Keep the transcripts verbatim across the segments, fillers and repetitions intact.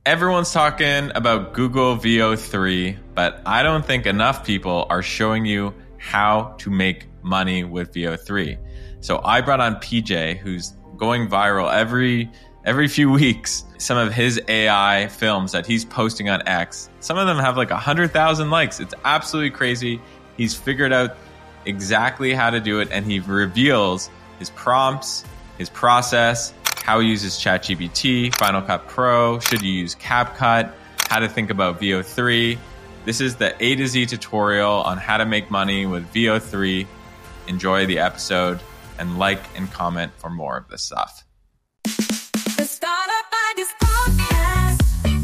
Everyone's talking about Google V O three, but I don't think enough people are showing you how to make money with V O three. So I brought on P J, who's going viral every every few weeks. Some of his A I films that he's posting on X, some of them have like one hundred thousand likes. It's absolutely crazy. He's figured out exactly how to do it, and he reveals his prompts, his process, how he uses ChatGPT, Final Cut Pro, should you use CapCut, how to think about V O three. This is the A to Z tutorial on how to make money with V O three. Enjoy the episode and like and comment for more of this stuff. The Startup Ideas Podcast.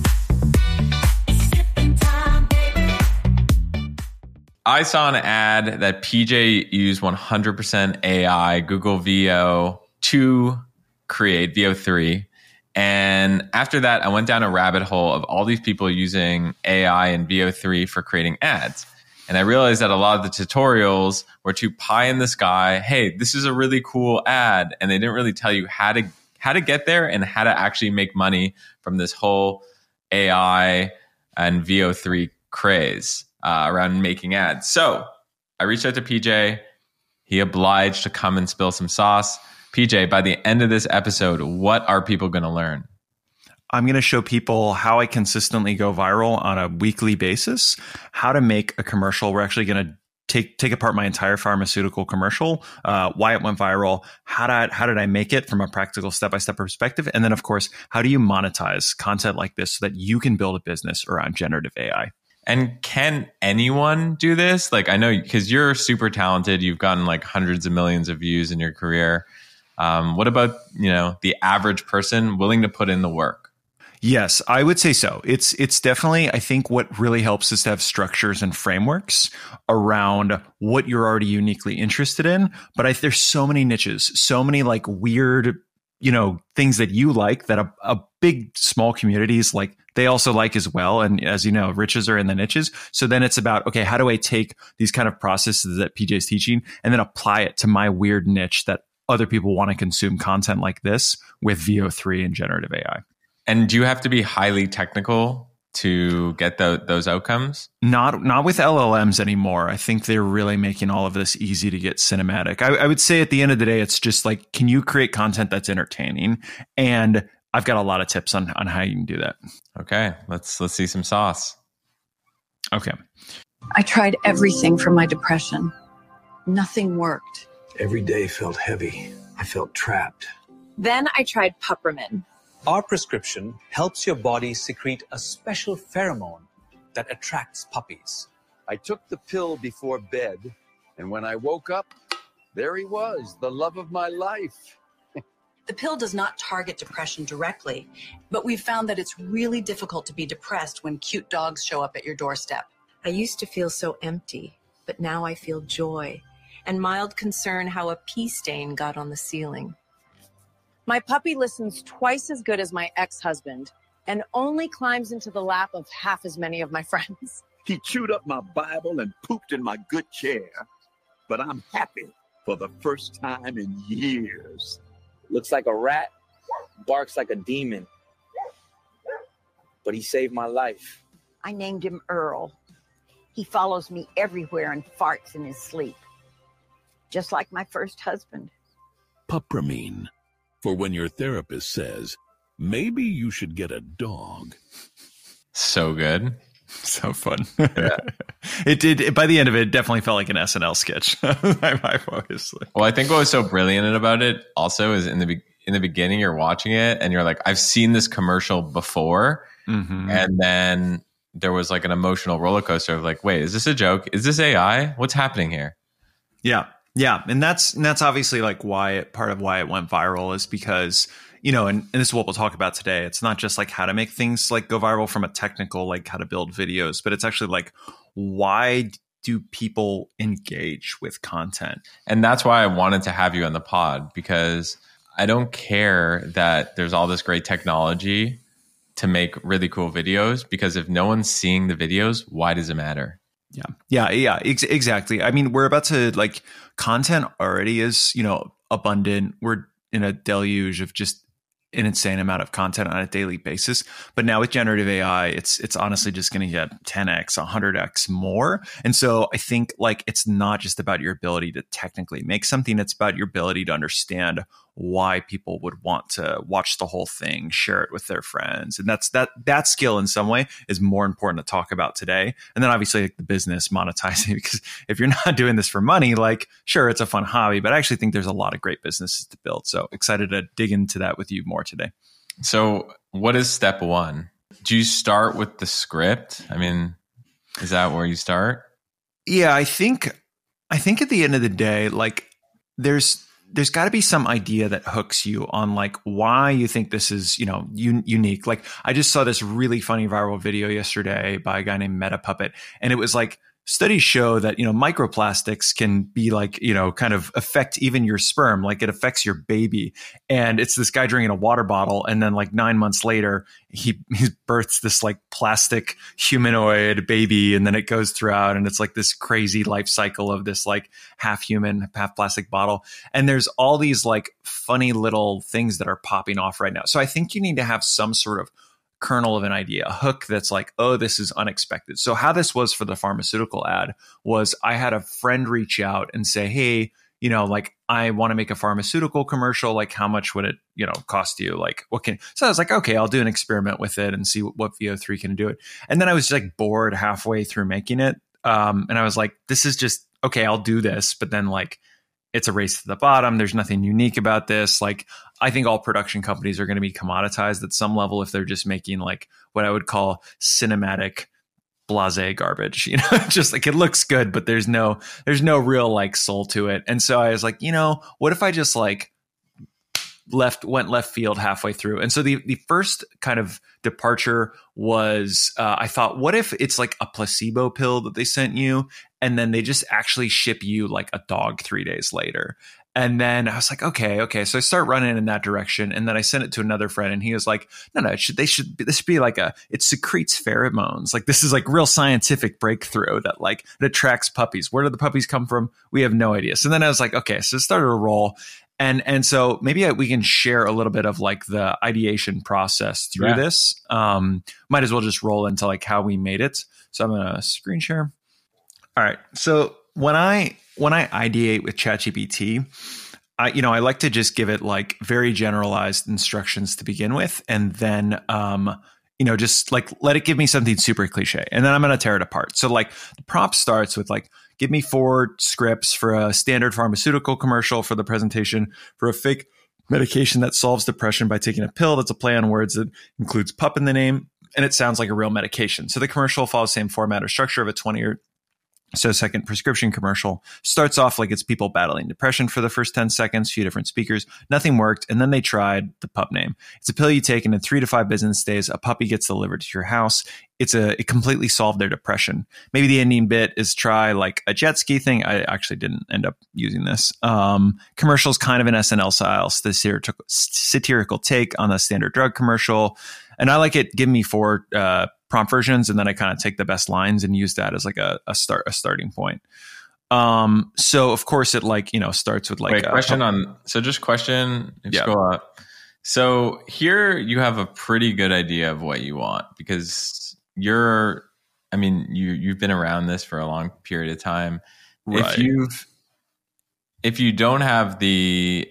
Sipping time, baby. I saw an ad that P J used one hundred percent A I, Google V O, to create V O three. And after that, I went down a rabbit hole of all these people using A I and V O three for creating ads. And I realized that a lot of the tutorials were too pie in the sky. Hey, this is a really cool ad. And they didn't really tell you how to how to get there and how to actually make money from this whole A I and V O three craze uh, around making ads. So I reached out to P J. He obliged to come and spill some sauce. P J, by the end of this episode, what are people going to learn? I'm going to show people how I consistently go viral on a weekly basis, how to make a commercial. We're actually going to take take apart my entire pharmaceutical commercial, uh, why it went viral, how did, how did I make it from a practical step-by-step perspective, and then, of course, how do you monetize content like this so that you can build a business around generative A I? And can anyone do this? Like, I know because you're super talented. You've gotten like hundreds of millions of views in your career. Um, what about, you know, the average person willing to put in the work? Yes, I would say so. It's it's definitely, I think what really helps is to have structures and frameworks around what you're already uniquely interested in. But I, there's so many niches, so many like weird, you know, things that you like that a, a big, small communities like they also like as well. And as you know, riches are in the niches. So then it's about, okay, how do I take these kind of processes that P J is teaching and then apply it to my weird niche that other people want to consume content like this with V O three and generative A I. And do you have to be highly technical to get the, those outcomes? Not not with L L Ms anymore. I think they're really making all of this easy to get cinematic. I, I would say at the end of the day, it's just like, can you create content that's entertaining? And I've got a lot of tips on, on how you can do that. Okay, let's let's see some sauce. Okay. I tried everything for my depression. Nothing worked. Every day felt heavy. I felt trapped. Then I tried Pupramin. Our prescription helps your body secrete a special pheromone that attracts puppies. I took the pill before bed, and when I woke up, there he was, the love of my life. The pill does not target depression directly, but we've found that it's really difficult to be depressed when cute dogs show up at your doorstep. I used to feel so empty, but now I feel joy and mild concern how a pee stain got on the ceiling. My puppy listens twice as good as my ex-husband and only climbs into the lap of half as many of my friends. He chewed up my Bible and pooped in my good chair. But I'm happy for the first time in years. Looks like a rat, barks like a demon. But he saved my life. I named him Earl. He follows me everywhere and farts in his sleep. Just like my first husband. Pupramin. For when your therapist says, maybe you should get a dog. So good. So fun. Yeah. It did. By the end of it, it definitely felt like an S N L sketch. Obviously. Well, I think what was so brilliant about it also is in the, be- in the beginning, you're watching it and you're like, I've seen this commercial before. Mm-hmm. And then there was like an emotional roller coaster of like, wait, is this a joke? Is this A I? What's happening here? Yeah. Yeah. And that's, and that's obviously like why it, part of why it went viral is because, you know, and, and this is what we'll talk about today. It's not just like how to make things like go viral from a technical, like how to build videos, but it's actually like, why do people engage with content? And that's why I wanted to have you on the pod, because I don't care that there's all this great technology to make really cool videos, because if no one's seeing the videos, why does it matter? Yeah. Yeah. Yeah. Ex- exactly. I mean, we're about to like content already is, you know, abundant. We're in a deluge of just an insane amount of content on a daily basis. But now with generative A I, it's it's honestly just going to get ten x, one hundred x more. And so I think like it's not just about your ability to technically make something, it's about your ability to understand why people would want to watch the whole thing, share it with their friends. And that's that that skill in some way is more important to talk about today. And then obviously like the business monetizing, because if you're not doing this for money, like sure, it's a fun hobby, but I actually think there's a lot of great businesses to build. So excited to dig into that with you more today. So what is step one? Do you start with the script? I mean, is that where you start? Yeah, I think I think at the end of the day, like there's there's got to be some idea that hooks you on like why you think this is, you know, un- unique. Like I just saw this really funny viral video yesterday by a guy named Meta Puppet, and it was like, studies show that, you know, microplastics can be like, you know, kind of affect even your sperm, like it affects your baby. And it's this guy drinking a water bottle. And then like nine months later, he, he births this like plastic humanoid baby. And then it goes throughout and it's like this crazy life cycle of this like half human, half plastic bottle. And there's all these like funny little things that are popping off right now. So I think you need to have some sort of kernel of an idea, a hook that's like, oh, this is unexpected. So how this was for the pharmaceutical ad was I had a friend reach out and say, hey, you know, like I want to make a pharmaceutical commercial. Like how much would it, you know, cost you? Like what can, so I was like, okay, I'll do an experiment with it and see what, what V O three can do it. And then I was like bored halfway through making it. Um, and I was like, this is just, okay, I'll do this. But then like, it's a race to the bottom. There's nothing unique about this. Like, I think all production companies are going to be commoditized at some level if they're just making like what I would call cinematic blasé garbage. You know, just like it looks good, but there's no there's no real like soul to it. And so I was like, you know, what if I just like left went left field halfway through? And so the the first kind of departure was uh, I thought, what if it's like a placebo pill that they sent you, and then they just actually ship you like a dog three days later? And then I was like, okay, okay. So I start running in that direction. And then I sent it to another friend and he was like, no, no, it should, they should, this should be like a, it secretes pheromones. Like this is like real scientific breakthrough that like it attracts puppies. Where do the puppies come from? We have no idea. So then I was like, okay, so it started to roll. And, and so maybe I, we can share a little bit of like the ideation process through Yeah. this. Um, might as well just roll into like how we made it. So I'm going to screen share. All right. So when I, when I ideate with ChatGPT, I, you know, I like to just give it like very generalized instructions to begin with. And then, um, you know, just like let it give me something super cliche. And then I'm going to tear it apart. So like the prompt starts with like, give me four scripts for a standard pharmaceutical commercial for the presentation for a fake medication that solves depression by taking a pill that's a play on words that includes pup in the name. And it sounds like a real medication. So the commercial follows the same format or structure of a twenty or so second prescription commercial. Starts off like it's people battling depression for the first ten seconds, few different speakers. Nothing worked. And then they tried the pup name. It's a pill you take, and in three to five business days, a puppy gets delivered to your house. It's a, it completely solved their depression. Maybe the ending bit is try like a jet ski thing. I actually didn't end up using this. Um, commercials kind of an S N L style, satirical, satirical take on the standard drug commercial. And I like it. Give me four, uh, prompt versions, and then I kind of take the best lines and use that as like a, a start a starting point. Um, so of course it like, you know, starts with like Wait, a question on so just question if Yeah. scroll up. So here you have a pretty good idea of what you want because you're I mean you you've been around this for a long period of time. Right. If you've if you don't have the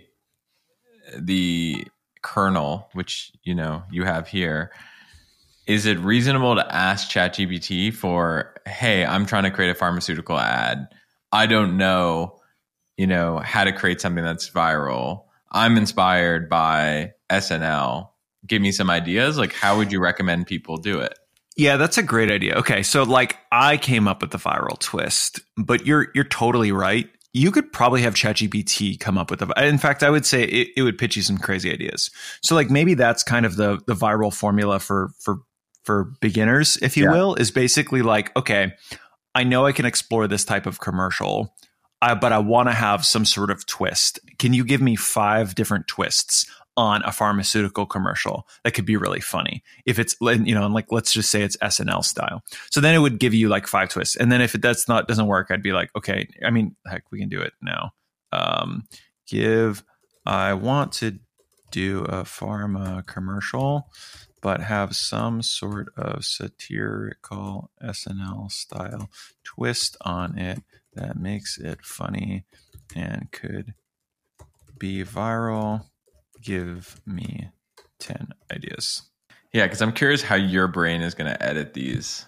the kernel, which you know you have here, is it reasonable to ask ChatGPT for, hey, I'm trying to create a pharmaceutical ad. I don't know, you know, how to create something that's viral. I'm inspired by S N L. Give me some ideas. Like, how would you recommend people do it? Yeah, that's a great idea. Okay, so like I came up with the viral twist, but you're you're totally right. You could probably have ChatGPT come up with a. In fact, I would say it, it would pitch you some crazy ideas. So like maybe that's kind of the the viral formula for for for beginners, if you Yeah. will, is basically like, okay, I know I can explore this type of commercial, uh, but I want to have some sort of twist. Can you give me five different twists on a pharmaceutical commercial that could be really funny? If it's, you know, and like, let's just say it's S N L style. So then it would give you like five twists. And then if it that's not, doesn't work, I'd be like, okay, I mean, heck, we can do it now. Um, give, I want to do a pharma commercial, but have some sort of satirical S N L style twist on it that makes it funny and could be viral. Give me ten ideas. Yeah, because I'm curious how your brain is going to edit these.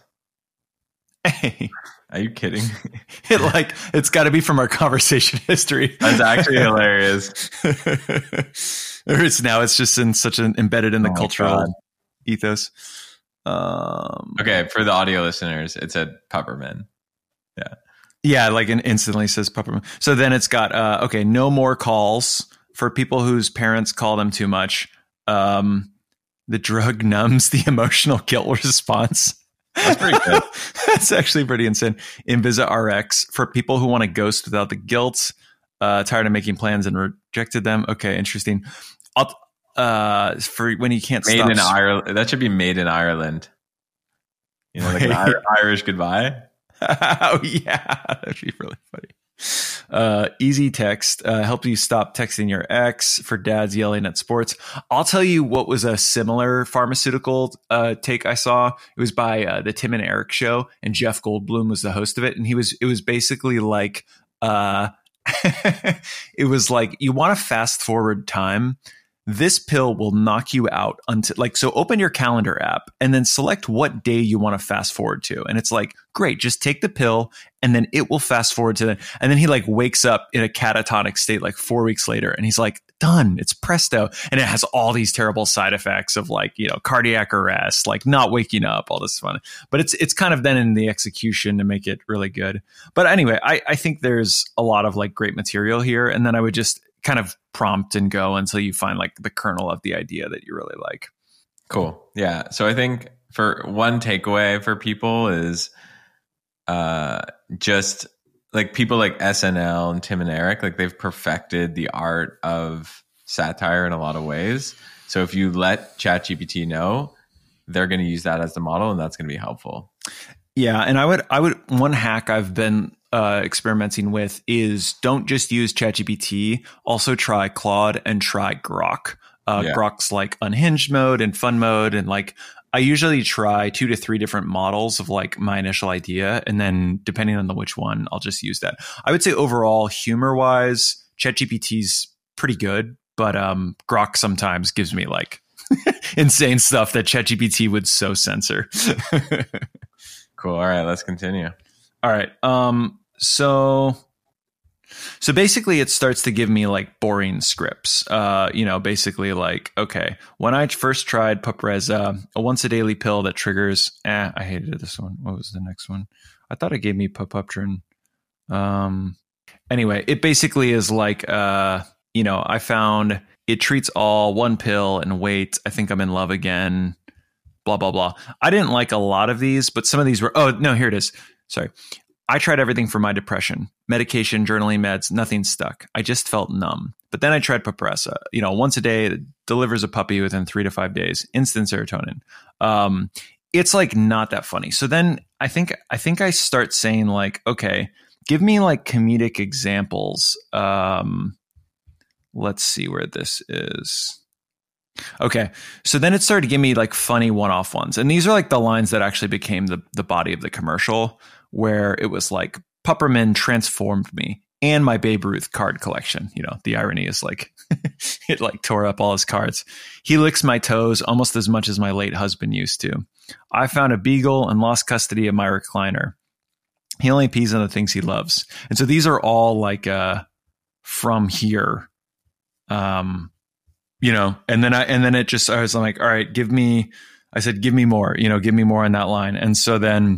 Hey. Are you kidding? It like it's got to be from our conversation history. That's actually hilarious. Or it's now it's just in such an embedded in the Oh, cultural God. ethos. Um, Okay, for the audio listeners, it said Pupperman. Yeah. Yeah, like it instantly says Pupperman. So then it's got uh, okay, no more calls for people whose parents call them too much. Um, the drug numbs the emotional guilt response. That's pretty good. That's actually pretty insane. Invisa R X for people who want to ghost without the guilt. Uh, tired of making plans and rejected them. Okay, interesting. I'll, uh, for when you can't Made stop. in Ireland. That should be made in Ireland. You know, like an Ir- Irish goodbye. Oh yeah, that'd be really funny. Uh, easy text uh, help you stop texting your ex for dads yelling at sports. I'll tell you what was a similar pharmaceutical uh, take I saw. It was by uh, the Tim and Eric show, and Jeff Goldblum was the host of it, and he was it was basically like uh, it was like you want to fast forward time. This pill will knock you out until like, so open your calendar app and then select what day you want to fast forward to. And it's like, great, just take the pill and then it will fast forward to the, and then he like wakes up in a catatonic state like four weeks later and he's like, done, it's presto. And it has all these terrible side effects of like, you know, cardiac arrest, like not waking up, all this fun. But it's, it's kind of then in the execution to make it really good. But anyway, I, I think there's a lot of like great material here. And then I would just kind of prompt and go until you find like the kernel of the idea that you really like. Cool. Yeah. So I think for one takeaway for people is uh, just like people like S N L and Tim and Eric, like they've perfected the art of satire in a lot of ways. So if you let ChatGPT know, they're going to use that as the model and that's going to be helpful. Yeah. And I would, I would, one hack I've been uh, experimenting with is don't just use ChatGPT. Also try Claude and try Grok. Uh, Yeah. Grok's like unhinged mode and fun mode. And like, I usually try two to three different models of like my initial idea. And then depending on the which one, I'll just use that. I would say overall humor wise, ChatGPT's pretty good, but um, Grok sometimes gives me like insane stuff that ChatGPT would so censor. Cool. All right, let's continue. All right. Um, so, so basically it starts to give me like boring scripts. Uh, you know, basically like, okay, when I first tried Pupreza, a once a daily pill that triggers, eh, I hated this one. What was the next one? I thought it gave me Pupuptrin. Um, anyway, it basically is like, uh, you know, I found it treats all, one pill and wait. I think I'm in love again. Blah, blah, blah. I didn't like a lot of these, but some of these were, oh, no, here it is. Sorry. I tried everything for my depression, medication, journaling meds, nothing stuck. I just felt numb. But then I tried Pupreza, you know, once a day, it delivers a puppy within three to five days, instant serotonin. Um, it's like not that funny. So then I think, I think I start saying like, okay, give me like comedic examples. Um, let's see where this is. Okay. So then it started to give me like funny one-off ones. And these are like the lines that actually became the, the body of the commercial, where it was like, Pupperman transformed me and my Babe Ruth card collection. You know, the irony is like, it like tore up all his cards. He licks my toes almost as much as my late husband used to. I found a beagle and lost custody of my recliner. He only pees on the things he loves. And so these are all like, uh, from here. Um, You know, and then I, and then it just, I was like, all right, give me, I said, give me more, you know, give me more on that line. And so then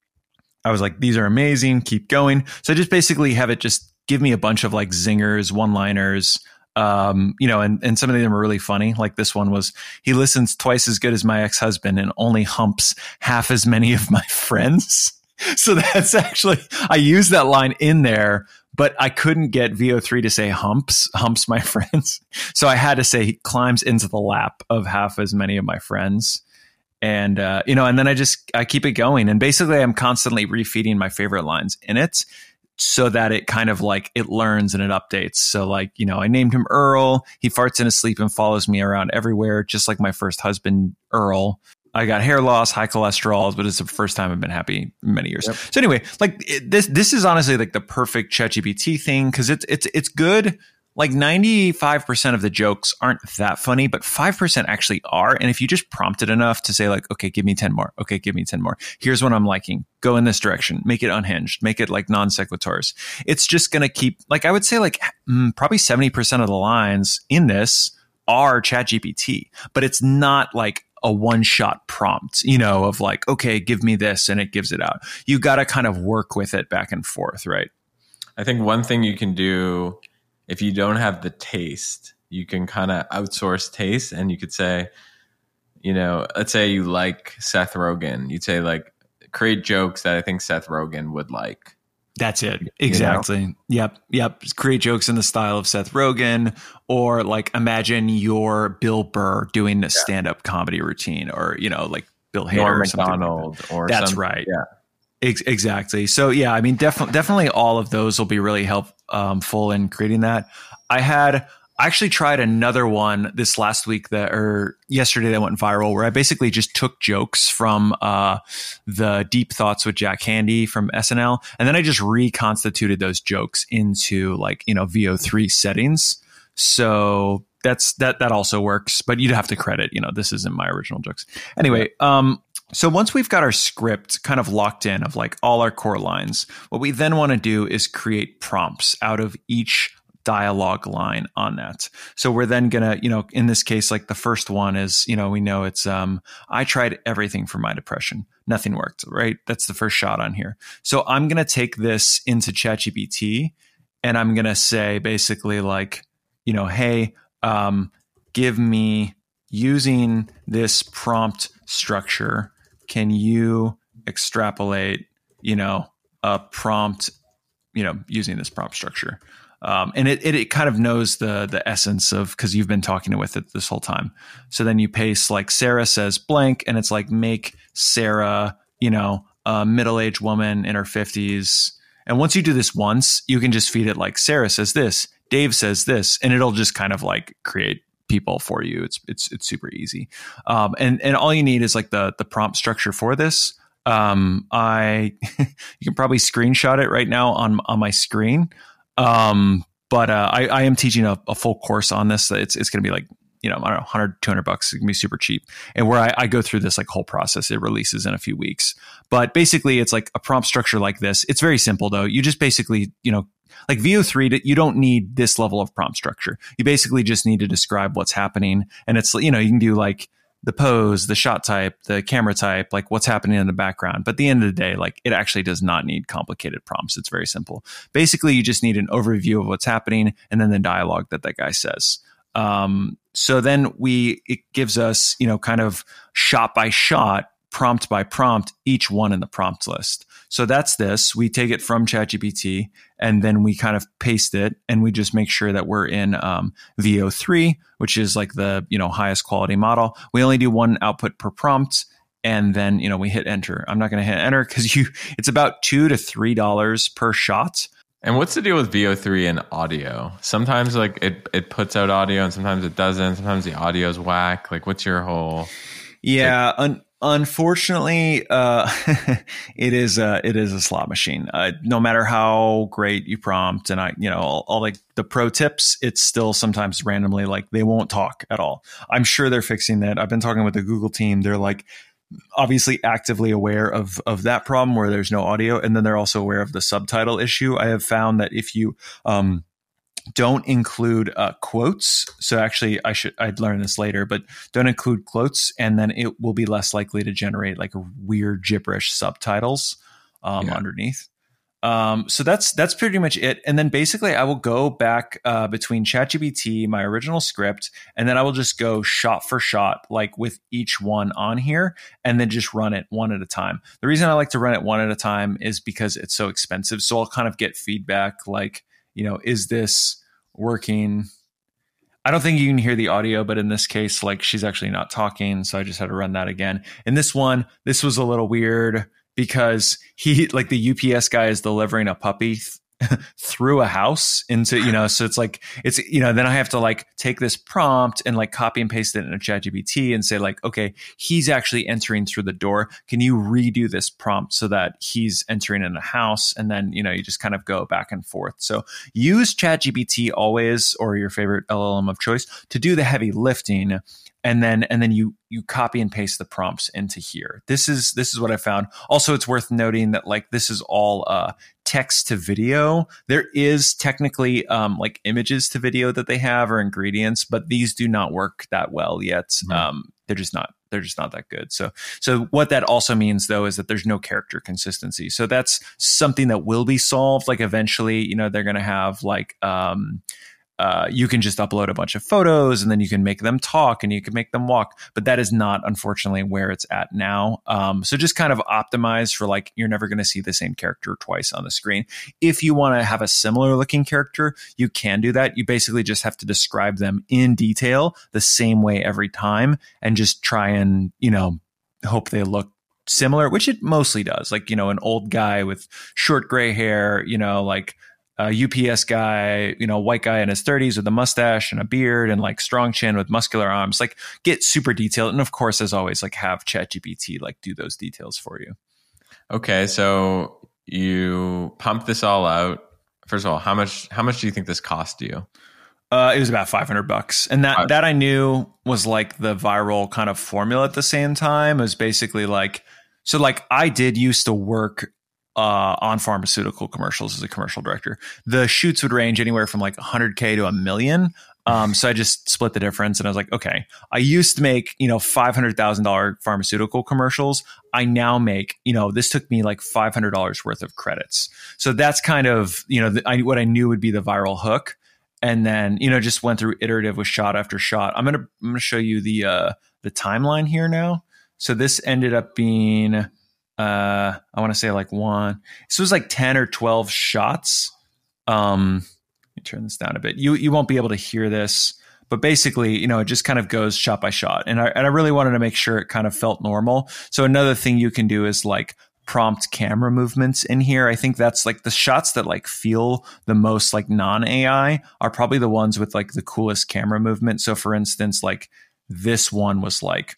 I was like, these are amazing. Keep going. So I just basically have it just give me a bunch of like zingers, one liners, um, you know, and, and some of them are really funny. Like this one was, he listens twice as good as my ex-husband and only humps half as many of my friends. So that's actually, I used that line in there, but I couldn't get V O three to say humps, humps my friends. So I had to say he climbs into the lap of half as many of my friends. And, uh, you know, and then I just, I keep it going. And basically I'm constantly refeeding my favorite lines in it. so that it kind of like it learns and it updates. So like, you know, I named him Earl. He farts in his sleep and follows me around everywhere, just like my first husband, Earl. I got hair loss, high cholesterol, but it's the first time I've been happy in many years. Yep. So anyway, like it, this, this is honestly like the perfect ChatGPT thing because it's it's it's good. Like ninety-five percent of the jokes aren't that funny, but five percent actually are. And if you just prompt it enough to say like, okay, give me ten more. Okay, give me ten more. Here's what I'm liking. Go in this direction. Make it unhinged. Make it like non sequiturs. It's just going to keep, like I would say like mm, probably seventy percent of the lines in this are ChatGPT, but it's not like a one-shot prompt, you know, of like, okay, give me this and it gives it out. You got to kind of work with it back and forth, right? I think one thing you can do if you don't have the taste, you can kind of outsource taste and you could say, you know, let's say you like Seth Rogen. You'd say like, create jokes that I think Seth Rogen would like. That's it. Exactly. You know? Yep. Yep. Create jokes in the style of Seth Rogen, or like imagine you're Bill Burr doing a yeah. stand-up comedy routine, or, you know, like Bill Hader or or McDonald like that. or That's some, right. Yeah. Ex- exactly. So yeah, I mean, definitely, definitely all of those will be really helpful um, full in creating that. I had, I actually tried another one this last week that, or yesterday that went viral, where I basically just took jokes from uh, the Deep Thoughts with Jack Handey from S N L. And then I just reconstituted those jokes into like, you know, V O three settings. So that's, that, that also works, but you'd have to credit, you know, this isn't my original jokes. Anyway, um, so once we've got our script kind of locked in of like all our core lines, what we then want to do is create prompts out of each dialogue line on that. So we're then going to, you know, in this case, like the first one is, you know, we know it's, um, I tried everything for my depression. Nothing worked, right? That's the first shot on here. So I'm going to take this into ChatGPT and I'm going to say basically like, you know, hey, um, give me, using this prompt structure, can you extrapolate, you know, a prompt, you know, using this prompt structure? Um, and it, it it kind of knows the the essence of, because you've been talking with it this whole time. So then you paste like Sarah says blank, and it's like make Sarah, you know, a middle-aged woman in her fifties. And once you do this once, you can just feed it like Sarah says this, Dave says this, and it'll just kind of like create people for you. It's it's it's super easy. Um, and and all you need is like the the prompt structure for this. Um, I you can probably screenshot it right now on on my screen. Um, but, uh, I, I am teaching a, a full course on this. It's, it's going to be like, you know, I don't know, one hundred, two hundred bucks. It can be super cheap. And where I, I go through this like whole process, it releases in a few weeks, but basically it's like a prompt structure like this. It's very simple though. You just basically, you know, like V O three, you don't need this level of prompt structure. You basically just need to describe what's happening. And it's, you know, you can do like the pose, the shot type, the camera type, like what's happening in the background. But at the end of the day, like it actually does not need complicated prompts. It's very simple. Basically, you just need an overview of what's happening and then the dialogue that that guy says. Um, so then we, it gives us, you know, kind of shot by shot, prompt by prompt, each one in the prompt list. So that's this. We take it from ChatGPT and then we kind of paste it and we just make sure that we're in um, V O three, which is like the, you know, highest quality model. We only do one output per prompt and then, you know, we hit enter. I'm not going to hit enter because you, it's about two to three dollars per shot. And what's the deal with V O three and audio? Sometimes like it, it puts out audio and sometimes it doesn't. Sometimes the audio's whack. Like what's your whole... Yeah, like, un- unfortunately, uh, it is a, it is a slot machine. Uh, no matter how great you prompt, and I, you know, all, all like the pro tips, it's still sometimes randomly like they won't talk at all. I'm sure they're fixing that. I've been talking with the Google team. They're like obviously actively aware of of that problem where there's no audio, and then they're also aware of the subtitle issue. I have found that if you um, don't include uh, quotes. So actually I should, I'd learn this later, but don't include quotes and then it will be less likely to generate like weird gibberish subtitles um, yeah. underneath. Um, so that's, that's pretty much it. And then basically I will go back uh, between ChatGPT, my original script, and then I will just go shot for shot, like with each one on here and then just run it one at a time. The reason I like to run it one at a time is because it's so expensive. So I'll kind of get feedback like, you know, is this working? I don't think you can hear the audio, but in this case, like she's actually not talking. So I just had to run that again. In this one, this was a little weird because he, like the U P S guy is delivering a puppy through a house into, you know, so it's like, it's, you know, then I have to like take this prompt and like copy and paste it in a ChatGPT and say like, okay, he's actually entering through the door. Can you redo this prompt so that he's entering in a house? And then, you know, you just kind of go back and forth. So use ChatGPT always, or your favorite L L M of choice, to do the heavy lifting. And then, and then you, you copy and paste the prompts into here. This is, this is what I found. Also, it's worth noting that like, this is all, uh, text to video. There is technically, um, like images to video that they have or ingredients, but these do not work that well yet. Mm-hmm. Um, they're just not, they're just not that good. So, so what that also means though, is that there's no character consistency. So that's something that will be solved. Like eventually, you know, they're going to have like, um, Uh, you can just upload a bunch of photos and then you can make them talk and you can make them walk. But that is not, unfortunately, where it's at now. Um, so just kind of optimize for like, you're never going to see the same character twice on the screen. If you want to have a similar looking character, you can do that. You basically just have to describe them in detail the same way every time and just try and, you know, hope they look similar, which it mostly does. Like, you know, an old guy with short gray hair, you know, like, a U P S guy, you know, white guy in his thirties with a mustache and a beard and like strong chin with muscular arms, like get super detailed. And of course, as always, like have ChatGPT like do those details for you. Okay. So you pump this all out. First of all, how much, how much do you think this cost you? Uh, it was about five hundred bucks. And that, uh, that I knew was like the viral kind of formula at the same time. It was basically like, so like I did used to work Uh, on pharmaceutical commercials as a commercial director. The shoots would range anywhere from like one hundred K to a million. Um, so I just split the difference and I was like, okay, I used to make, you know, five hundred thousand dollars pharmaceutical commercials. I now make, you know, this took me like five hundred dollars worth of credits. So that's kind of, you know, the, I, what I knew would be the viral hook. And then, you know, just went through iterative with shot after shot. I'm going to, I'm going to show you the, uh, the timeline here now. So this ended up being, uh I want to say like one, this was like ten or twelve shots. Um let me turn this down a bit. You you won't be able to hear this, but basically, you know, it just kind of goes shot by shot. And I and I really wanted to make sure it kind of felt normal. So another thing you can do is like prompt camera movements in here. I think that's like the shots that like feel the most like non-A I are probably the ones with like the coolest camera movement. So for instance, like this one was like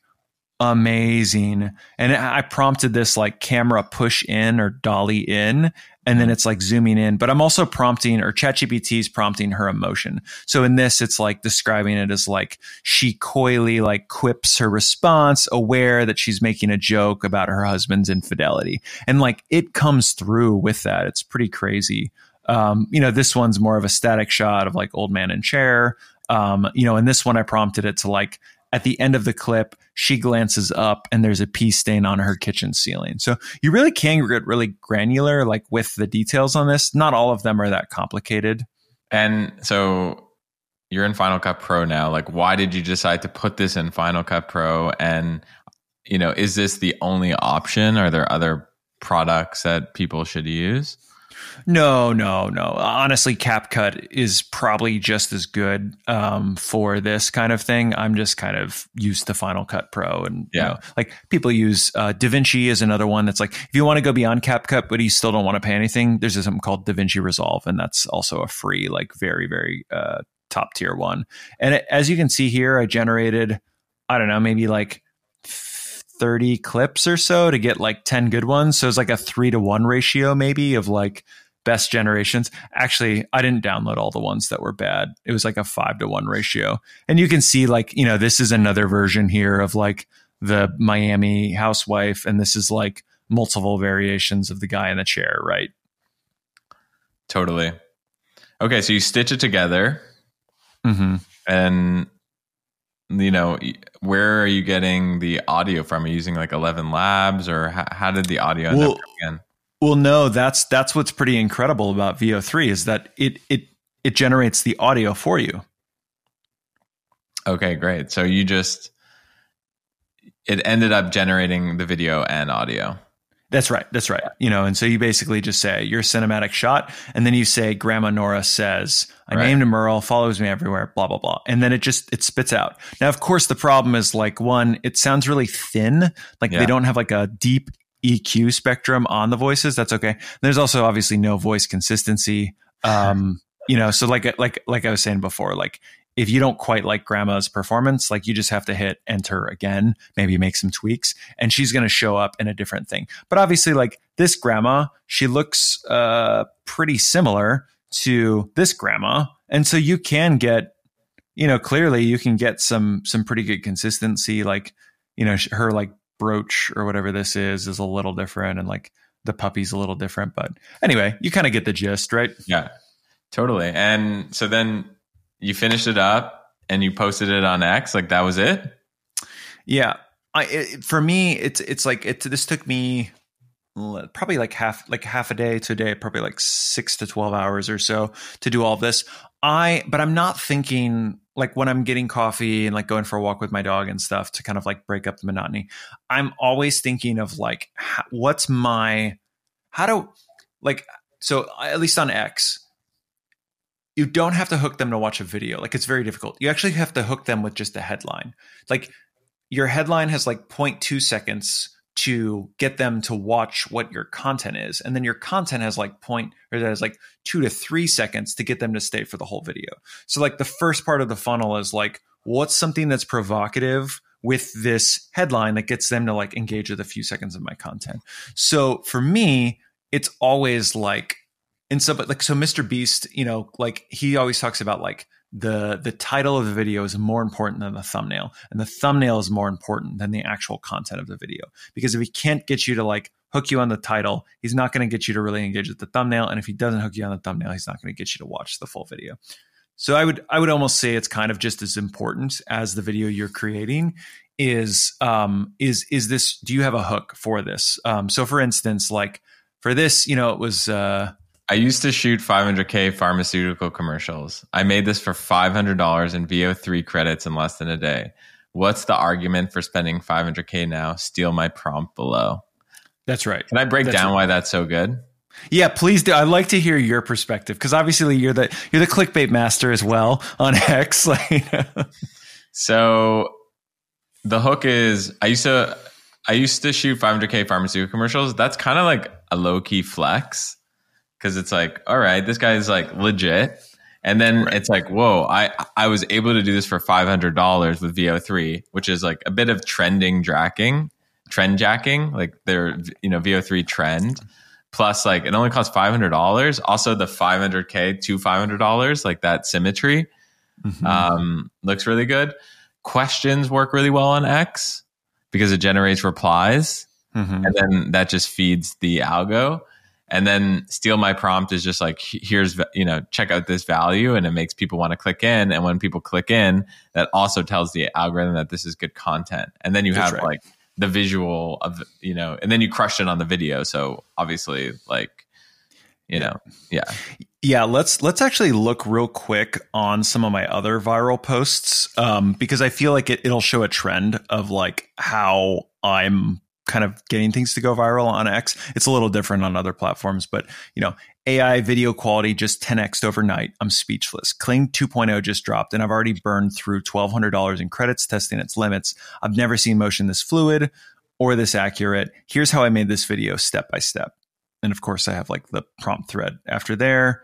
amazing. And I prompted this like camera push in or dolly in, and then it's like zooming in. But I'm also prompting, or ChatGPT's prompting her emotion. So in this, it's like describing it as like she coyly like quips her response, aware that she's making a joke about her husband's infidelity. And like it comes through with that. It's pretty crazy. Um, you know, this one's more of a static shot of like old man in chair. Um, you know, and this one I prompted it to like, at the end of the clip, she glances up and there's a pee stain on her kitchen ceiling. So you really can get really granular, like with the details on this. Not all of them are that complicated. And so you're in Final Cut Pro now. Like, why did you decide to put this in Final Cut Pro? And, you know, is this the only option? Are there other products that people should use? No, no, no. Honestly, CapCut is probably just as good um, for this kind of thing. I'm just kind of used to Final Cut Pro, and yeah, you know, like people use uh, DaVinci is another one that's like if you want to go beyond CapCut, but you still don't want to pay anything. There's something called DaVinci Resolve, and that's also a free, like very, very uh, top tier one. And it, as you can see here, I generated, I don't know, maybe like thirty clips or so to get like ten good ones. So it's like a three to one ratio maybe of like best generations. Actually, I didn't download all the ones that were bad. It was like a five to one ratio. And you can see like, you know, this is another version here of like the Miami housewife. And this is like multiple variations of the guy in the chair, right? Totally. Okay. So you stitch it together. Mm-hmm. And you know, where are you getting the audio from? Are you using like eleven Labs, or how, how did the audio end well, up coming in? Well, no, that's that's what's pretty incredible about V O three is that it it it generates the audio for you. Okay, great. So you just it ended up generating the video and audio. That's right. That's right. You know, and so you basically just say your cinematic shot, and then you say Grandma Nora says, I Right. named him Earl, follows me everywhere, blah, blah, blah. And then it just, it spits out. Now, of course, the problem is like one, it sounds really thin. Like Yeah. they don't have like a deep E Q spectrum on the voices, that's okay. There's also obviously no voice consistency. Um, you know, so like like like I was saying before, like if you don't quite like grandma's performance, like you just have to hit enter again, maybe make some tweaks, and she's going to show up in a different thing. But obviously, like this grandma, she looks uh, pretty similar to this grandma. And so you can get, you know, clearly you can get some some pretty good consistency. Like, you know, her like brooch or whatever this is is a little different, and like the puppy's a little different. But anyway, you kind of get the gist, right? Yeah, totally. And so then you finished it up and you posted it on X. Like that was it? Yeah. I, it, for me, it's, it's like, it, this took me probably like half, like half a day to a day, probably like six to twelve hours or so to do all of this. I, but I'm not thinking like when I'm getting coffee and like going for a walk with my dog and stuff to kind of like break up the monotony. I'm always thinking of like, how, what's my, how do like, so at least on X, you don't have to hook them to watch a video. Like it's very difficult. You actually have to hook them with just a headline. Like your headline has like zero point two seconds to get them to watch what your content is. And then your content has like point, or that has like two to three seconds to get them to stay for the whole video. So like the first part of the funnel is like, what's something that's provocative with this headline that gets them to like engage with a few seconds of my content. So for me, it's always like, and so, but like, so Mister Beast, you know, like he always talks about like the, the title of the video is more important than the thumbnail, and the thumbnail is more important than the actual content of the video. Because if he can't get you to like hook you on the title, he's not going to get you to really engage with the thumbnail. And if he doesn't hook you on the thumbnail, he's not going to get you to watch the full video. So I would, I would almost say it's kind of just as important as the video you're creating is, um, is, is this, do you have a hook for this? Um, so for instance, like for this, you know, it was, uh, I used to shoot five hundred K pharmaceutical commercials. I made this for five hundred dollars in V O three credits in less than a day. What's the argument for spending five hundred K now? Steal my prompt below. That's right. Can I break That's down right. why that's so good? Yeah, please do. I'd like to hear your perspective, because obviously you're the you're the clickbait master as well on X. So the hook is I used to I used to shoot five hundred K pharmaceutical commercials. That's kind of like a low key flex. Because it's like, all right, this guy is like legit. And then right. It's like, whoa, I, I was able to do this for five hundred dollars with V O three, which is like a bit of trending jacking, trend jacking, like their, you know, V O three trend. Plus, like, it only costs five hundred dollars. Also, the five hundred K to five hundred dollars, like that symmetry mm-hmm. um, looks really good. Questions work really well on X because it generates replies. Mm-hmm. And then that just feeds the algo. And then steal my prompt is just like, here's, you know, check out this value, and it makes people want to click in. And when people click in, that also tells the algorithm that this is good content. And then you That's have right. like the visual of, you know, and then you crush it on the video. So obviously, like, you know, yeah. Yeah, let's let's actually look real quick on some of my other viral posts, um, because I feel like it, it'll show a trend of like how I'm kind of getting things to go viral on X. It's a little different on other platforms, but you know, A I video quality just ten X'd overnight. I'm speechless. Kling two point oh just dropped, and I've already burned through twelve hundred dollars in credits testing its limits. I've never seen motion this fluid or this accurate. Here's how I made this video step by step. And of course, I have like the prompt thread after there.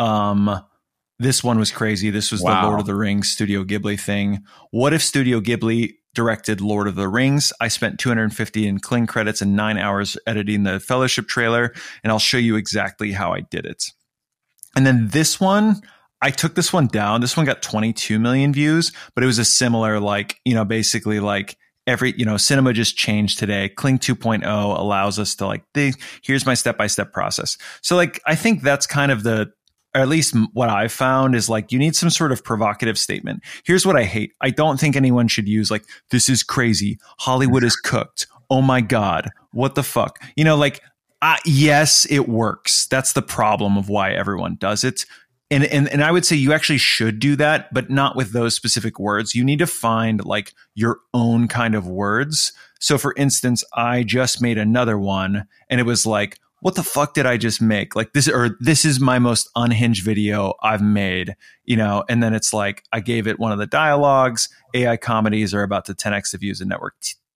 Um, this one was crazy. This was wow. the Lord of the Rings Studio Ghibli thing. What if Studio Ghibli directed Lord of the Rings? I spent two hundred fifty in Kling credits and nine hours editing the Fellowship trailer, and I'll show you exactly how I did it. And then this one, I took this one down. This one got twenty-two million views, but it was a similar, like, you know, basically like every, you know, cinema just changed today. Kling two point oh allows us to like, the, here's my step-by-step process. So like, I think that's kind of the, or at least what I've found is like, you need some sort of provocative statement. Here's what I hate. I don't think anyone should use like, this is crazy. Hollywood is cooked. Oh my God. What the fuck? You know, like, uh, yes, it works. That's the problem of why everyone does it. And, and, and I would say you actually should do that, but not with those specific words. You need to find like your own kind of words. So for instance, I just made another one and it was like, what the fuck did I just make? Like this, or this is my most unhinged video I've made, you know? And then it's like, I gave it one of the dialogues. A I comedies are about to ten X the views of network t-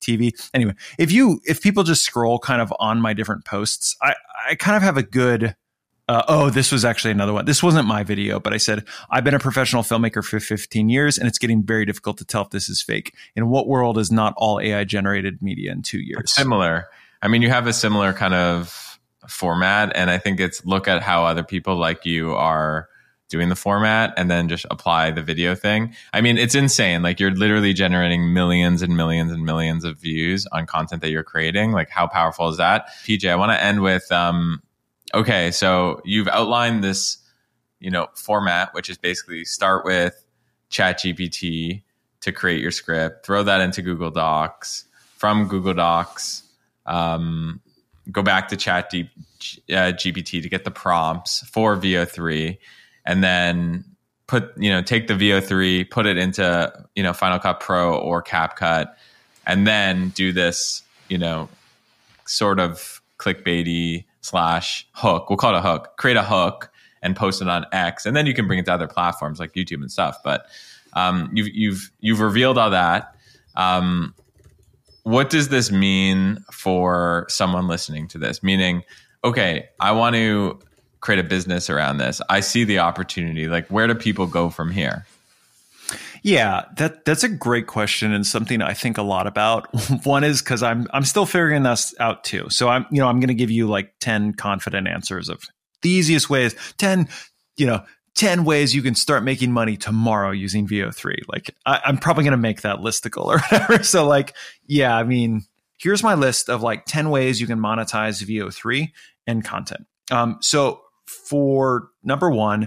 T V. Anyway, if you if people just scroll kind of on my different posts, I I kind of have a good. Uh, oh, this was actually another one. This wasn't my video, but I said, I've been a professional filmmaker for fifteen years, and it's getting very difficult to tell if this is fake. In what world is not all A I generated media in two years? Similar. I mean, you have a similar kind of format, and I think it's look at how other people like you are doing the format and then just apply the video thing. I mean, it's insane. Like, you're literally generating millions and millions and millions of views on content that you're creating. Like, how powerful is that? P J, I want to end with, um, okay, so you've outlined this, you know, format, which is basically start with ChatGPT to create your script, throw that into Google Docs, from Google Docs, um, go back to Chat G- uh, G P T to get the prompts for V O three, and then put, you know, take the V O three, put it into, you know, Final Cut Pro or CapCut, and then do this, you know, sort of clickbaity slash hook. We'll call it a hook. Create a hook and post it on X, and then you can bring it to other platforms like YouTube and stuff. But um, you've you've you've revealed all that. Um, what does this mean for someone listening to this? Meaning, okay, I want to create a business around this. I see the opportunity. Like, where do people go from here? Yeah, that that's a great question, and something I think a lot about. One is because I'm I'm still figuring this out too. So I'm you know I'm going to give you like ten confident answers of the easiest ways. ten you know ten ways you can start making money tomorrow using V O three. Like, I, I'm probably going to make that listicle or whatever. So like, yeah, I mean, here's my list of like ten ways you can monetize V O three and content. Um, so for number one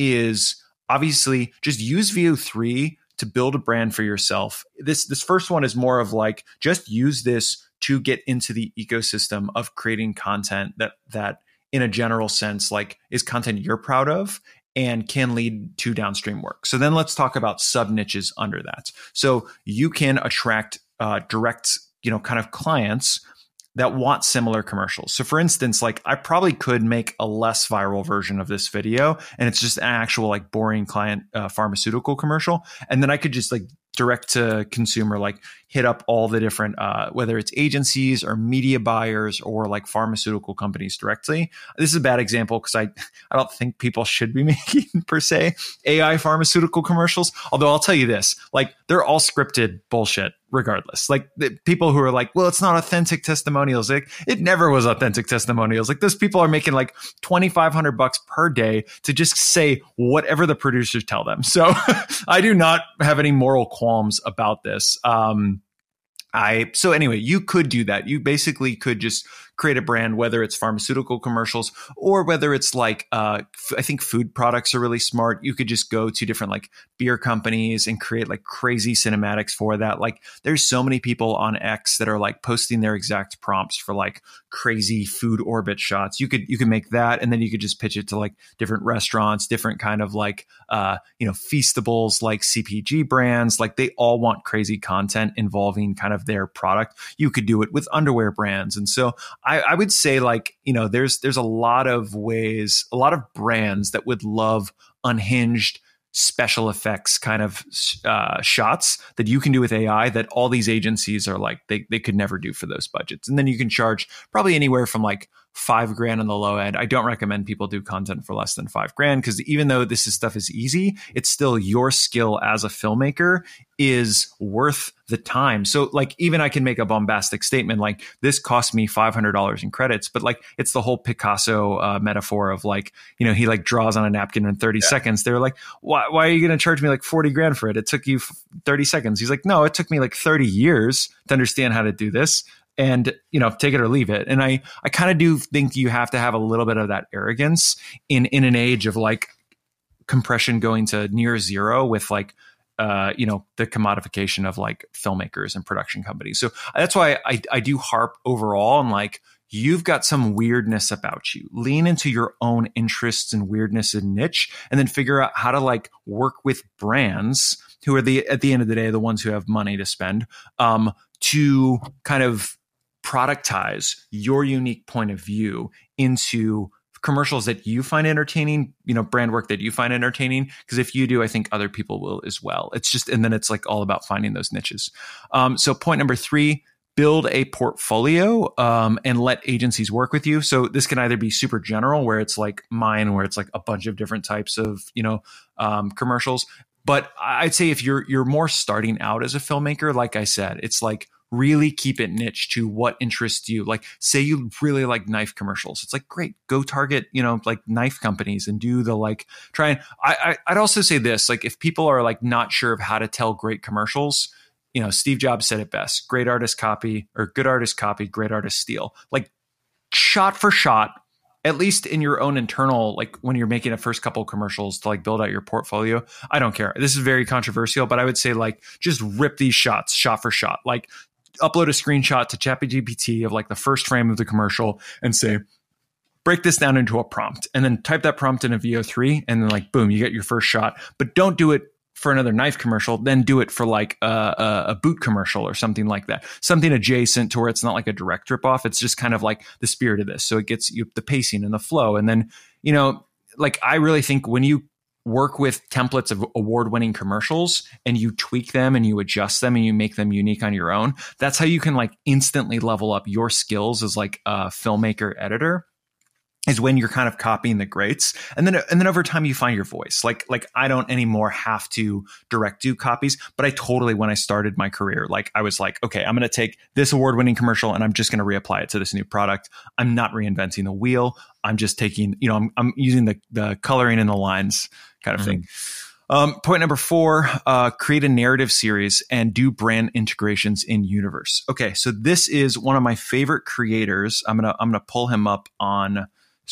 is obviously just use V O three to build a brand for yourself. This this first one is more of like, just use this to get into the ecosystem of creating content that that in a general sense, like, is content you're proud of and can lead to downstream work. So then let's talk about sub niches under that. So you can attract uh, direct, you know, kind of clients that want similar commercials. So for instance, like, I probably could make a less viral version of this video, and it's just an actual like boring client uh, pharmaceutical commercial. And then I could just like direct to consumer, like hit up all the different, uh, whether it's agencies or media buyers or like pharmaceutical companies directly. This is a bad example because I, I don't think people should be making per se A I pharmaceutical commercials. Although I'll tell you this, like, they're all scripted bullshit regardless. Like, the people who are like, well, it's not authentic testimonials. Like, it never was authentic testimonials. Like, those people are making like twenty-five hundred bucks per day to just say whatever the producers tell them. So I do not have any moral qualms about this. Um, I, so anyway, you could do that. You basically could just create a brand, whether it's pharmaceutical commercials or whether it's like, uh, f- I think food products are really smart. You could just go to different like beer companies and create like crazy cinematics for that. Like, there's so many people on X that are like posting their exact prompts for like crazy food orbit shots. You could, you could make that, and then you could just pitch it to like different restaurants, different kind of like, uh, you know, feastables, like C P G brands. Like, they all want crazy content involving kind of their product. You could do it with underwear brands. And so I, I would say, like, you know, there's there's a lot of ways, a lot of brands that would love unhinged special effects kind of uh, shots that you can do with A I that all these agencies are like, they they could never do for those budgets. And then you can charge probably anywhere from like five grand on the low end. I don't recommend people do content for less than five grand, because even though this is stuff is easy, it's still your skill as a filmmaker is worth the time. So like, even I can make a bombastic statement like, this cost me five hundred dollars in credits, but like, it's the whole Picasso uh, metaphor of like, you know, he like draws on a napkin in thirty yeah. seconds. They're like, why, why are you going to charge me like forty grand for it? It took you thirty seconds. He's like, no, it took me like thirty years to understand how to do this. And, you know, take it or leave it. And I, I kind of do think you have to have a little bit of that arrogance in, in an age of like compression going to near zero with like, uh, you know, the commodification of like filmmakers and production companies. So that's why I, I do harp overall on like, you've got some weirdness about you. Lean into your own interests and weirdness and niche, and then figure out how to like work with brands who are the, at the end of the day, the ones who have money to spend, um, to kind of productize your unique point of view into commercials that you find entertaining, you know, brand work that you find entertaining. Because if you do, I think other people will as well. It's just, and then it's like all about finding those niches. Um, so point number three, build a portfolio um, and let agencies work with you. So this can either be super general, where it's like mine, where it's like a bunch of different types of, you know, um, commercials. But I'd say if you're you're more starting out as a filmmaker, like I said, it's like really keep it niche to what interests you. Like say you really like knife commercials. It's like, great, go target, you know, like knife companies and do the like try and I, I I'd also say this, like if people are like not sure of how to tell great commercials, you know, Steve Jobs said it best, great artist copy or good artist copy, great artist steal. Like shot for shot, at least in your own internal, like when you're making a first couple of commercials to like build out your portfolio. I don't care. This is very controversial, but I would say like just rip these shots shot for shot. Like upload a screenshot to ChatGPT of like the first frame of the commercial and say, break this down into a prompt, and then type that prompt in a V O three, and then like, boom, you get your first shot. But don't do it for another knife commercial, then do it for like a, a, a boot commercial or something like that. Something adjacent to where it's not like a direct ripoff. It's just kind of like the spirit of this. So it gets you the pacing and the flow. And then, you know, like I really think when you work with templates of award-winning commercials and you tweak them and you adjust them and you make them unique on your own, that's how you can like instantly level up your skills as like a filmmaker editor, is when you're kind of copying the greats. And then, and then over time you find your voice. Like, like I don't anymore have to direct do copies, but I totally, when I started my career, like I was like, okay, I'm going to take this award-winning commercial and I'm just going to reapply it to this new product. I'm not reinventing the wheel. I'm just taking, you know, I'm, I'm using the, the coloring and the lines kind of mm-hmm. thing. Um, point number four, uh, create a narrative series and do brand integrations in universe. Okay. So this is one of my favorite creators. I'm going to, I'm going to pull him up on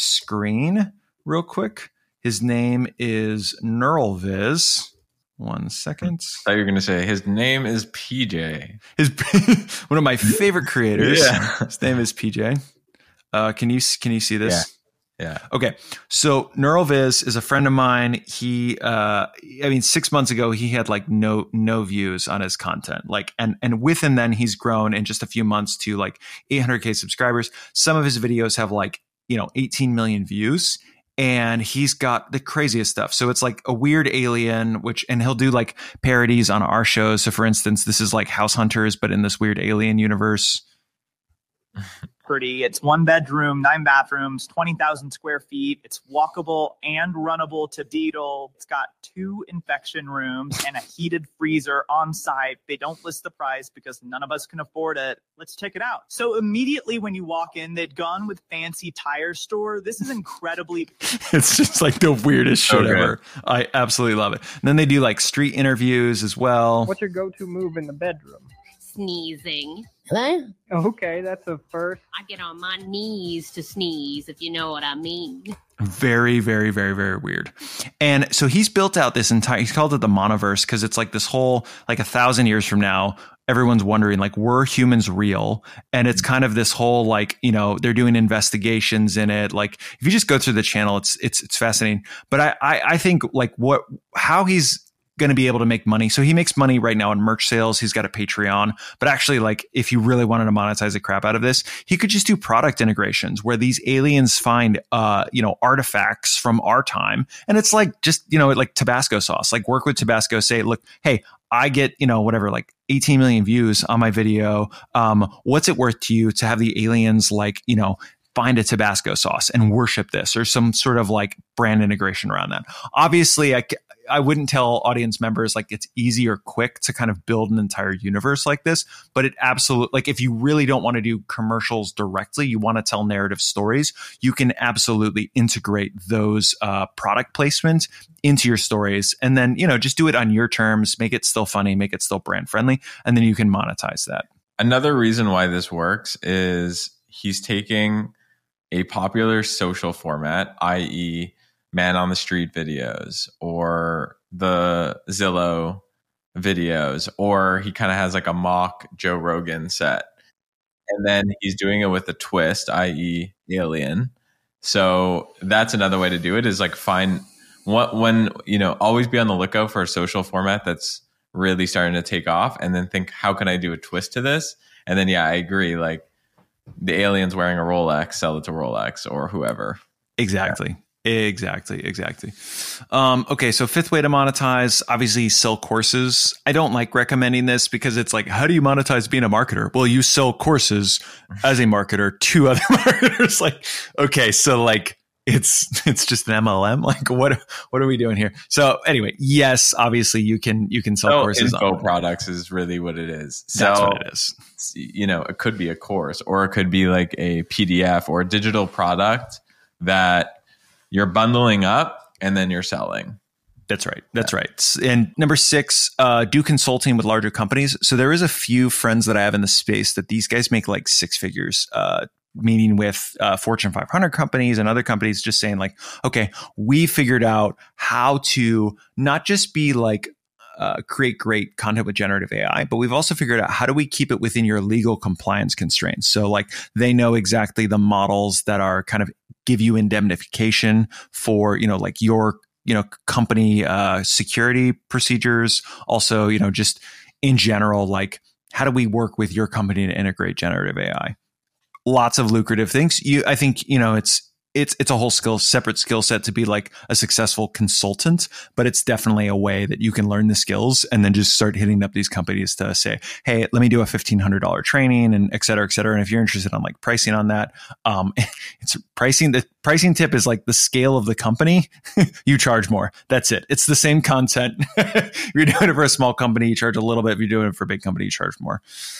screen real quick. His name is Neuralviz. One second. I thought you were going to say his name is P J. His one of my favorite creators. Yeah. His name is P J. Uh, can you can you see this? Yeah. Yeah. Okay. So Neuralviz is a friend of mine. He, uh, I mean, six months ago, he had like no, no views on his content. Like, and, and within then he's grown in just a few months to like eight hundred K subscribers. Some of his videos have like, you know, eighteen million views, and he's got the craziest stuff. So it's like a weird alien, which, and he'll do like parodies on our shows. So for instance, this is like House Hunters, but in this weird alien universe. Pretty. It's one bedroom, nine bathrooms, twenty thousand square feet. It's walkable and runnable to Deedle. It's got two infection rooms and a heated freezer on site. They don't list the price because none of us can afford it. Let's check it out. So immediately when you walk in, they'd gone with fancy tire store. This is incredibly... It's just like the weirdest shit Okay. ever. I absolutely love it. And then they do like street interviews as well. What's your go-to move in the bedroom? Sneezing. What? Okay, that's a first. I get on my knees to sneeze, if you know what I mean. Very, very, very, very weird. And so he's built out this entire, he's called it the Monoverse because it's like this whole, like a thousand years from now, everyone's wondering, like, were humans real? And it's kind of this whole, like, you know, they're doing investigations in it. Like, if you just go through the channel, it's, it's, it's fascinating. But I, I, I think like what, how he's going to be able to make money. So he makes money right now on merch sales. He's got a Patreon, but actually, like, if you really wanted to monetize the crap out of this, he could just do product integrations where these aliens find, uh, you know, artifacts from our time. And it's like, just, you know, like Tabasco sauce, like work with Tabasco, say, look, hey, I get, you know, whatever, like eighteen million views on my video. Um, what's it worth to you to have the aliens, like, you know, find a Tabasco sauce and worship this, or some sort of like brand integration around that? Obviously, I, I wouldn't tell audience members like it's easy or quick to kind of build an entire universe like this, but it absolutely, like, if you really don't want to do commercials directly, you want to tell narrative stories, you can absolutely integrate those uh, product placement into your stories, and then, you know, just do it on your terms, make it still funny, make it still brand friendly, and then you can monetize that. Another reason why this works is he's taking a popular social format, that is man on the street videos or the Zillow videos, or he kind of has like a mock Joe Rogan set. And then he's doing it with a twist, that is alien. So that's another way to do it, is like find what, when, you know, always be on the lookout for a social format that's really starting to take off, and then think, how can I do a twist to this? And then, yeah, I agree. Like the aliens wearing a Rolex, sell it to Rolex or whoever. Exactly. Exactly, exactly. Um, okay, so fifth way to monetize, obviously sell courses. I don't like recommending this because it's like, how do you monetize being a marketer? Well, you sell courses as a marketer to other marketers. Like, okay, so like it's it's just an M L M. Like, what what are we doing here? So anyway, yes, obviously you can you can sell so courses. Info on products is really what it is. So, that's what it is. You know, it could be a course, or it could be like a P D F or a digital product that you're bundling up and then you're selling. That's right. That's yeah. right. And number six, uh, do consulting with larger companies. So there is a few friends that I have in the space that these guys make like six figures, uh, meeting with uh, Fortune five hundred companies and other companies, just saying like, okay, we figured out how to not just be like, Uh, create great content with generative A I, but we've also figured out how do we keep it within your legal compliance constraints. So like they know exactly the models that are kind of give you indemnification for, you know, like your, you know, company uh, security procedures. Also, you know, just in general, like how do we work with your company to integrate generative A I? Lots of lucrative things. You, I think, you know, it's, It's it's a whole skill, separate skill set to be like a successful consultant, but it's definitely a way that you can learn the skills and then just start hitting up these companies to say, hey, let me do a fifteen hundred dollars training and et cetera, et cetera. And if you're interested on like pricing on that, um, it's pricing. The pricing tip is like the scale of the company, you charge more. That's it. It's the same content. If you're doing it for a small company, you charge a little bit. If you're doing it for a big company, you charge more.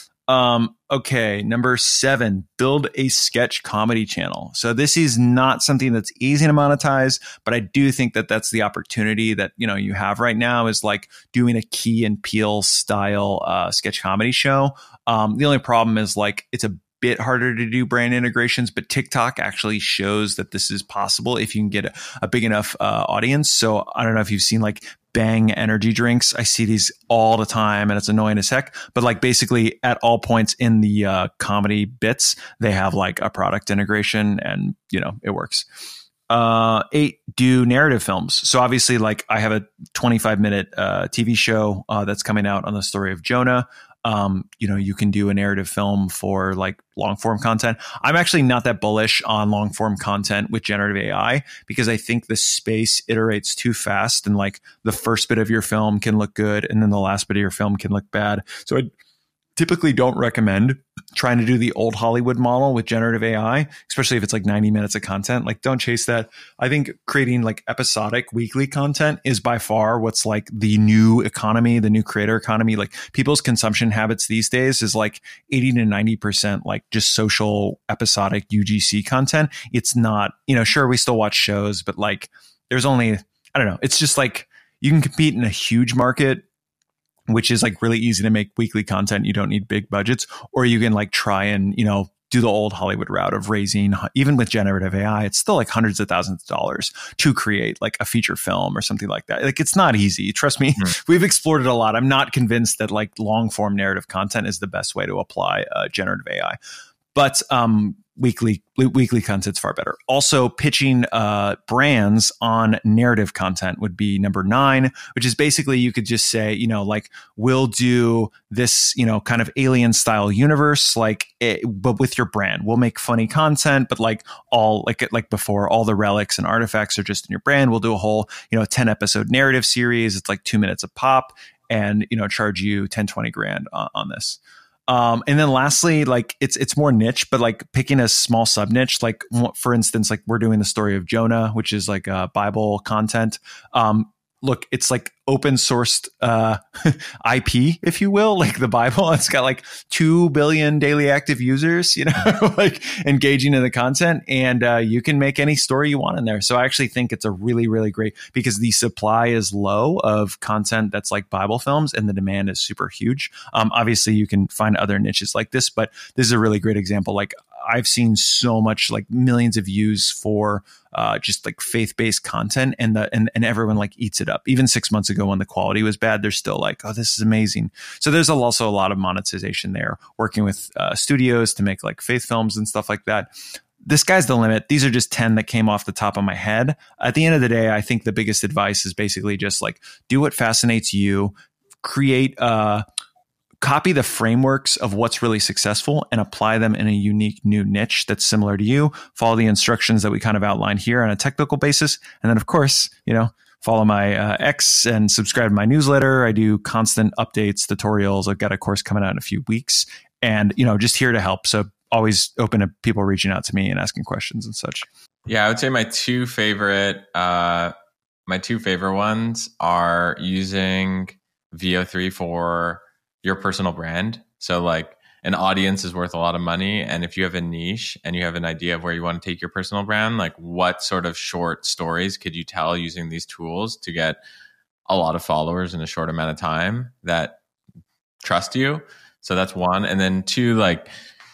Um, okay. Number seven, build a sketch comedy channel. So this is not something that's easy to monetize, but I do think that that's the opportunity that, you know, you have right now is like doing a Key and Peele style, uh, sketch comedy show. Um, the only problem is like, it's a bit harder to do brand integrations, but TikTok actually shows that this is possible if you can get a, a big enough, uh, audience. So I don't know if you've seen like Bang energy drinks. I see these all the time and it's annoying as heck. But like basically at all points in the uh, comedy bits, they have like a product integration and, you know, it works. Uh, eight, do narrative films. So obviously like I have a twenty-five minute uh, T V show uh, that's coming out on the story of Jonah. Um, you know, you can do a narrative film for like long form content. I'm actually not that bullish on long form content with generative A I because I think the space iterates too fast and like the first bit of your film can look good and then the last bit of your film can look bad. So I typically don't recommend trying to do the old Hollywood model with generative A I, especially if it's like ninety minutes of content. Like don't chase that. I think creating like episodic weekly content is by far what's like the new economy, the new creator economy. Like people's consumption habits these days is like eighty to ninety percent like just social episodic U G C content. It's not, you know, sure, we still watch shows, but like there's only, I don't know. It's just like you can compete in a huge market, which is like really easy to make weekly content. You don't need big budgets, or you can like try and, you know, do the old Hollywood route of raising, even with generative A I, it's still like hundreds of thousands of dollars to create like a feature film or something like that. Like it's not easy. Trust me. Mm-hmm. We've explored it a lot. I'm not convinced that like long form narrative content is the best way to apply uh, generative A I, but, um, weekly weekly content's far better. Also pitching uh brands on narrative content would be number nine, which is basically you could just say, you know, like we'll do this, you know, kind of alien style universe, like it, but with your brand. We'll make funny content, but like all like like before, all the relics and artifacts are just in your brand. We'll do a whole, you know, ten episode narrative series. It's like two minutes a pop and, you know, charge you ten, twenty grand on, on this. Um, and then lastly, like it's, it's more niche, but like picking a small sub niche, like for instance, like we're doing the story of Jonah, which is like a Bible content. Um, look, it's like open sourced, uh, I P, if you will, like the Bible. It's got like two billion daily active users, you know, like engaging in the content, and, uh, you can make any story you want in there. So I actually think it's a really, really great because the supply is low of content that's like Bible films and the demand is super huge. Um, obviously you can find other niches like this, but this is a really great example. Like I've seen so much, like millions of views for, uh, just like faith-based content, and the, and, and everyone like eats it up. Even six months ago when the quality was bad, they're still like, oh, this is amazing. So there's also a lot of monetization there, working with, uh, studios to make like faith films and stuff like that. The sky's the limit. These are just ten that came off the top of my head. At the end of the day, I think the biggest advice is basically just like do what fascinates you, create, uh, copy the frameworks of what's really successful and apply them in a unique new niche that's similar to you. Follow the instructions that we kind of outlined here on a technical basis. And then, of course, you know, follow my uh, X and subscribe to my newsletter. I do constant updates, tutorials. I've got a course coming out in a few weeks, and, you know, just here to help. So always open to people reaching out to me and asking questions and such. Yeah, I would say my two favorite, uh, my two favorite ones are using V O three for your personal brand. So like an audience is worth a lot of money. And if you have a niche and you have an idea of where you want to take your personal brand, like what sort of short stories could you tell using these tools to get a lot of followers in a short amount of time that trust you? So that's one. And then two, like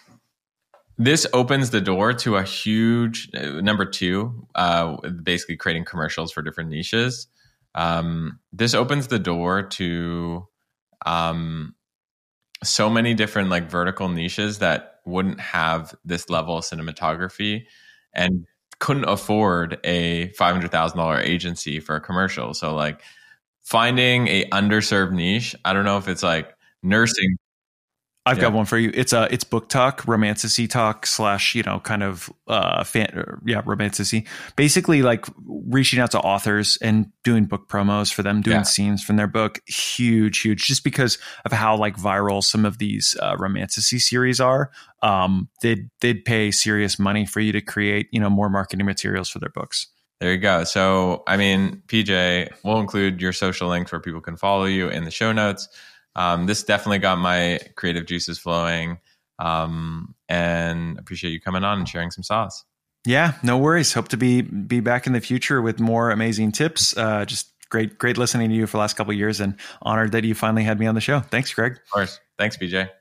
this opens the door to a huge, uh, number two, uh, basically creating commercials for different niches. Um, this opens the door to um, so many different like vertical niches that wouldn't have this level of cinematography and couldn't afford a five hundred thousand dollars agency for a commercial. So like finding a underserved niche, I don't know if it's like nursing. I've Yeah. got one for you. It's uh it's book talk, romanticy talk slash, you know, kind of uh fan, yeah, romanticy. Basically like reaching out to authors and doing book promos for them, doing Yeah. scenes from their book. Huge, huge, just because of how like viral some of these uh romanticy series are. Um they'd they'd pay serious money for you to create, you know, more marketing materials for their books. There you go. So, I mean, P J, we'll include your social links where people can follow you in the show notes. Um, this definitely got my creative juices flowing, um, and appreciate you coming on and sharing some sauce. Yeah, no worries. Hope to be be back in the future with more amazing tips. Uh, just great, great listening to you for the last couple of years, and honored that you finally had me on the show. Thanks, Greg. Of course. Thanks, P J.